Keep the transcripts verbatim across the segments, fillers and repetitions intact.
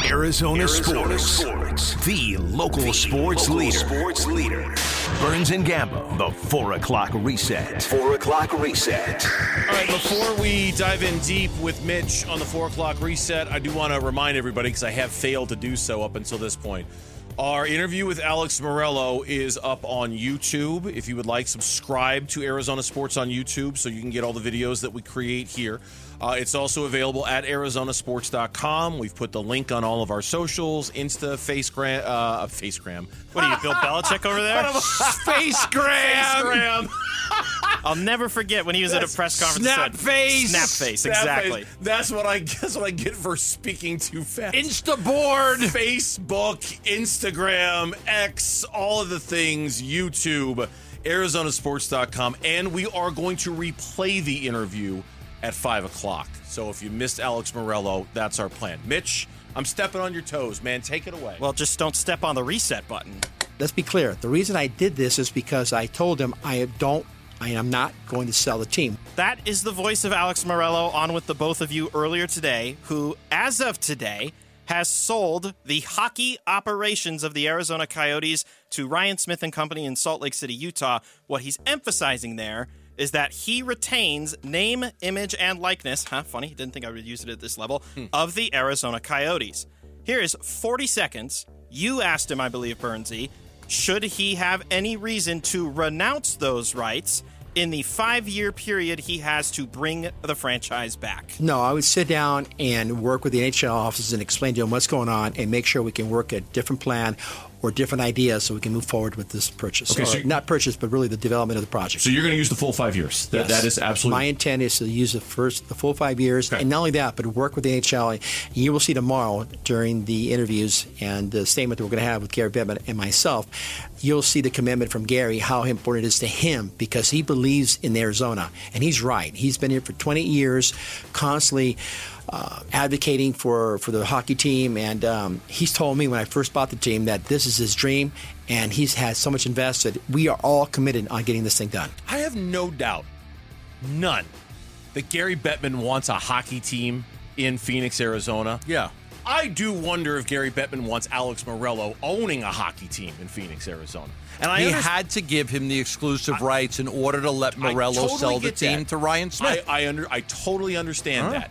Arizona, Arizona Sports, Sports, the local, the sports, local leader. sports leader. Burns and Gambo, the four o'clock reset. four o'clock reset. All right, before we dive in deep with Mitch on the four o'clock reset, I do want to remind everybody, because I have failed to do so up until this point, our interview with Alex Morello is up on YouTube. If you would like, subscribe to Arizona Sports on YouTube so you can get all the videos that we create here. Uh, it's also available at Arizona Sports dot com. We've put the link on all of our socials, Insta, Facegram, uh, Facegram. What are you, Bill Belichick over there? Facegram. Facegram. I'll never forget when he was That's at a press conference. Snap face. Snap face, Snap exactly. Face. That's what I guess what I get for speaking too fast. Instaboard. Facebook, Instagram, X, all of the things, YouTube, Arizona Sports dot com. And we are going to replay the interview at five o'clock. So if you missed Alex Morello, that's our plan. Mitch, I'm stepping on your toes, man. Take it away. Well, just don't step on the reset button. Let's be clear. The reason I did this is because I told him I don't, I am not going to sell the team. That is the voice of Alex Morello on with the both of you earlier today, who, as of today, has sold the hockey operations of the Arizona Coyotes to Ryan Smith and Company in Salt Lake City, Utah. What he's emphasizing there is that he retains name, image, and likeness, huh, funny, didn't think I would use it at this level, hmm. of the Arizona Coyotes. Here is forty seconds. You asked him, I believe, Burnsy, should he have any reason to renounce those rights in the five-year period he has to bring the franchise back? No, I would sit down and work with the N H L offices and explain to them what's going on and make sure we can work a different plan or different ideas so we can move forward with this purchase. Okay, or, so not purchase, but really the development of the project. So you're going to use the full five years. That, Yes. that is absolutely... My intent is to use the first, the full five years, okay. and not only that, but work with the N H L. And you will see tomorrow during the interviews and the statement that we're going to have with Gary Bettman and myself, you'll see the commitment from Gary, how important it is to him, because he believes in Arizona. And he's right. He's been here for twenty years, constantly uh, advocating for, for the hockey team. And um, he's told me when I first bought the team that this is his dream, and he's had so much invested. We are all committed on getting this thing done. I have no doubt, none, that Gary Bettman wants a hockey team in Phoenix, Arizona. Yeah. I do wonder if Gary Bettman wants Alex Morello owning a hockey team in Phoenix, Arizona. And I he understand, had to give him the exclusive I, rights in order to let Morello totally sell the team that. to Ryan Smith. I, I, under, I totally understand huh? that.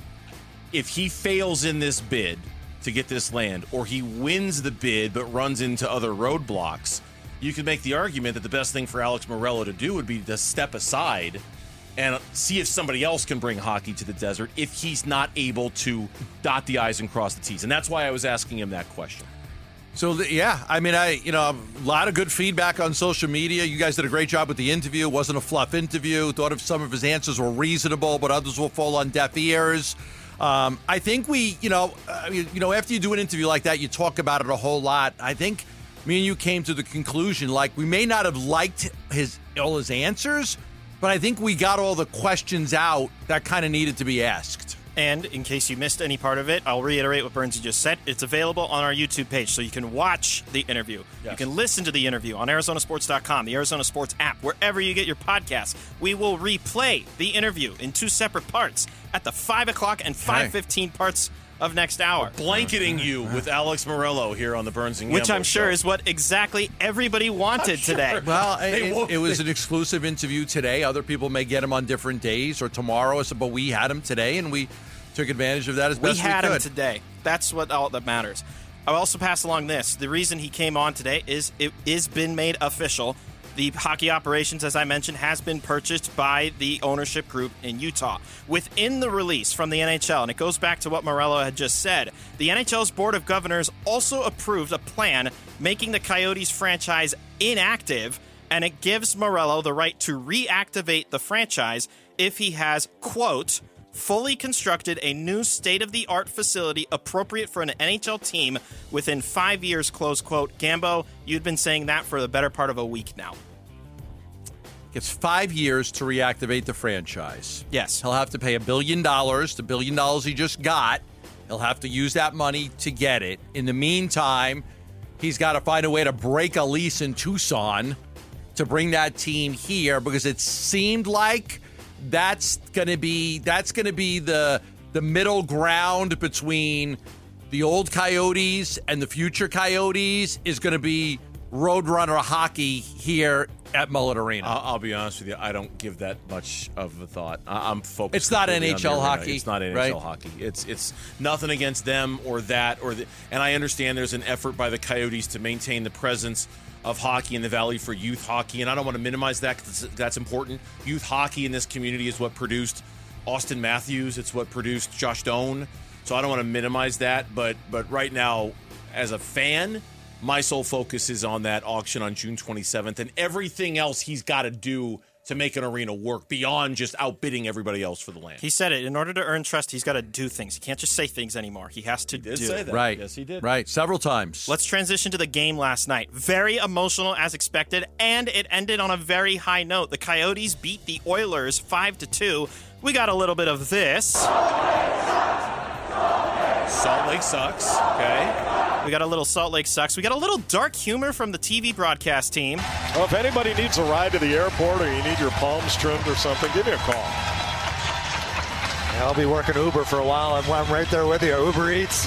If he fails in this bid to get this land, or he wins the bid but runs into other roadblocks, you could make the argument that the best thing for Alex Morello to do would be to step aside and see if somebody else can bring hockey to the desert if he's not able to dot the I's and cross the T's. And that's why I was asking him that question. So, yeah, I mean, I you know, a lot of good feedback on social media. You guys did a great job with the interview. It wasn't a fluff interview. Thought of some of his answers were reasonable, but others will fall on deaf ears. Um, I think we, you know, uh, you, you know, after you do an interview like that, you talk about it a whole lot. I think me and you came to the conclusion, like, we may not have liked his all his answers, but I think we got all the questions out that kind of needed to be asked. And in case you missed any part of it, I'll reiterate what Burnsy just said. It's available on our YouTube page, so you can watch the interview. Yes. You can listen to the interview on Arizona Sports dot com, the Arizona Sports app, wherever you get your podcasts. We will replay the interview in two separate parts at the five o'clock and five fifteen parts of next hour. Blanketing you with Alex Morello here on the Burns and Gambo Which I'm sure show. is what exactly everybody wanted sure. today. Well, They it, won't- it was an exclusive interview today. Other people may get him on different days or tomorrow, but we had him today, and we took advantage of that as We best had we him could. today. That's what all that matters. I'll also pass along this. The reason he came on today is it is been made official. The hockey operations, as I mentioned, has been purchased by the ownership group in Utah. Within the release from the N H L, and it goes back to what Morello had just said, the N H L's Board of Governors also approved a plan making the Coyotes franchise inactive, and it gives Morello the right to reactivate the franchise if he has, quote, fully constructed a new state-of-the-art facility appropriate for an N H L team within five years, close quote. Gambo, you'd been saying that for the better part of a week now. Gets five years to reactivate the franchise. Yes. He'll have to pay a billion dollars. The billion dollars he just got, he'll have to use that money to get it. In the meantime, he's got to find a way to break a lease in Tucson to bring that team here, because it seemed like that's going to be that's going to be the the middle ground between the old Coyotes and the future Coyotes is going to be Roadrunner hockey here at Mullet Arena. I'll, I'll be honest with you. I don't give that much of a thought. I, I'm focused. It's not completely N H L on the arena. hockey, It's not N H L right? hockey. It's it's nothing against them or that or the, and I understand there's an effort by the Coyotes to maintain the presence of hockey in the Valley for youth hockey, and I don't want to minimize that because that's important. Youth hockey in this community is what produced Austin Matthews. It's what produced Josh Doan. So I don't want to minimize that, but but right now, as a fan, my sole focus is on that auction on June twenty-seventh and everything else he's got to do to make an arena work beyond just outbidding everybody else for the land. He said it. In order to earn trust, he's got to do things. He can't just say things anymore. He has to He did do. say that. Right. Yes, he did. Right. Several times. Let's transition to the game last night. Very emotional as expected, and it ended on a very high note. The Coyotes beat the Oilers five to two. We got a little bit of this. Salt Lake sucks. Okay. We got a little Salt Lake sucks. We got a little dark humor from the T V broadcast team. Well, if anybody needs a ride to the airport or you need your palms trimmed or something, give me a call. I'll be working Uber for a while. I'm, I'm right there with you. Uber Eats.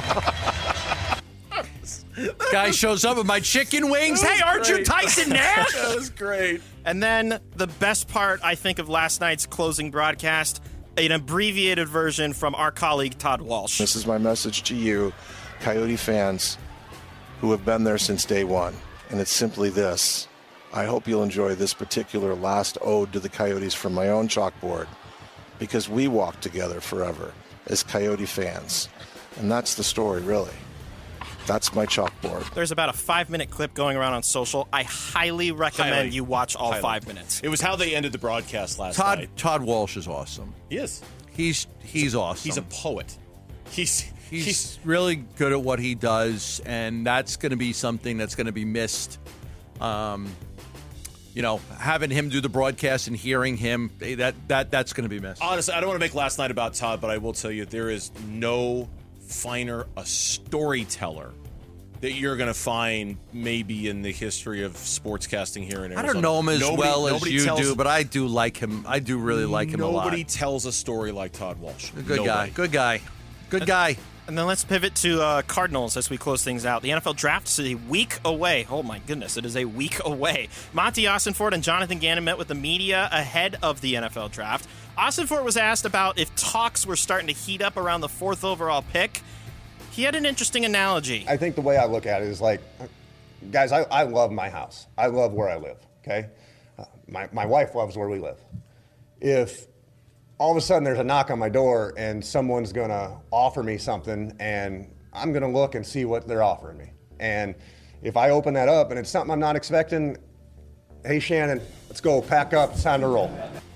Guy shows up with my chicken wings. Hey, aren't you Tyson Nash? That was great. And then the best part, I think, of last night's closing broadcast, an abbreviated version from our colleague Todd Walsh. This is my message to you, Coyote fans who have been there since day one. And it's simply this. I hope you'll enjoy this particular last ode to the Coyotes from my own chalkboard, because we walked together forever as Coyote fans. And that's the story, really. That's my chalkboard. There's about a five-minute clip going around on social. I highly recommend Highly. you watch all Highly. five minutes. It was how they ended the broadcast last Todd night. Todd Walsh is awesome. He is. He's he's awesome. He's a poet. He's He's, he's really good at what he does, and that's going to be something that's going to be missed. Um, you know, having him do the broadcast and hearing him, that that that's going to be missed. honestly, I don't want to make last night about Todd, but I will tell you there is no finer a storyteller that you're going to find maybe in the history of sportscasting here in Arizona. I don't know him as Nobody- well as nobody you tells- do, but I do like him. I do really like him a lot. Nobody tells a story like Todd Walsh. Good Nobody. guy. Good guy. Good guy. And then let's pivot to uh, Cardinals as we close things out. The N F L draft is a week away. Oh, my goodness. It is a week away. Monty Ossenfort and Jonathan Gannon met with the media ahead of the N F L draft. Ossenfort was asked about if talks were starting to heat up around the fourth overall pick. He had an interesting analogy. I think the way I look at it is like, guys, I, I love my house. I love where I live, okay? Uh, my, my wife loves where we live. If all of a sudden there's a knock on my door and someone's going to offer me something, and I'm going to look and see what they're offering me. And if I open that up and it's something I'm not expecting, hey, Shannon, let's go, pack up, it's time to roll.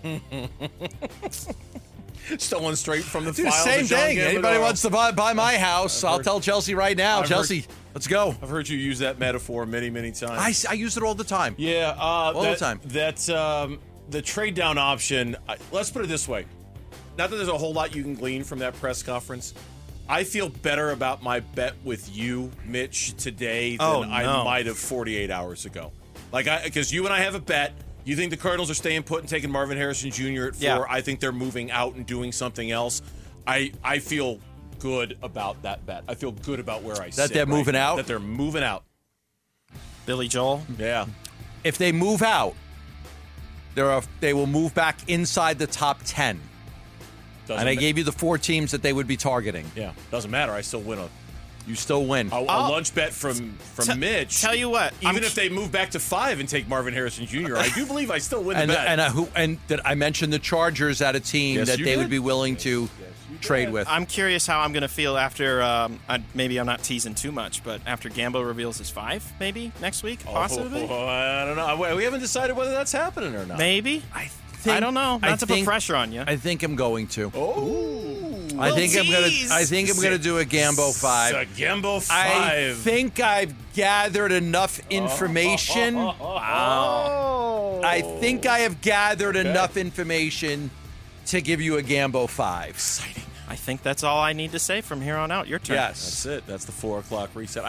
Stolen straight from the Dude, files. same of John thing. Gambadoro. Anybody wants to buy, buy my house, I'll tell Chelsea right now. I've Chelsea, heard- let's go. I've heard you use that metaphor many, many times. I, I use it all the time. Yeah, uh, All the that, time. That um, the trade down option. I, let's put it this way: not that there's a whole lot you can glean from that press conference. I feel better about my bet with you, Mitch, today than Oh, I no. might have forty-eight hours ago. Like, I because you and I have a bet. You think the Cardinals are staying put and taking Marvin Harrison Junior at four? Yeah. I think they're moving out and doing something else. I I feel good about that bet. I feel good about where I sit. That they're right moving now. out? That they're moving out. Billy Joel. Yeah. If they move out, there are they will move back inside the top ten. Doesn't And I ma- gave you the four teams that they would be targeting. Yeah. Doesn't matter. I still win a You still win. A, a I'll- lunch bet from from T- Mitch. tell you what, even I'm- if they move back to five and take Marvin Harrison Junior, I do believe I still win and the bet. and uh, who and that I mentioned the Chargers at a team Yes, that you they did. would be willing to trade with. I'm curious how I'm going to feel after, um, I, maybe I'm not teasing too much, but after Gambo reveals his five, maybe next week, possibly? Oh, I don't know. We haven't decided whether that's happening or not. Maybe? I think, I don't know. Not I to think- put pressure on you. I think I'm going to. Oh, I think I'm gonna. tease. I think I'm gonna do a Gambo five. A Gambo I five. think I've gathered enough information. Wow. I think I have gathered enough information to give you a Gambo five. Exciting. I think that's all I need to say from here on out. Your turn. Yes. That's it. That's the four o'clock reset.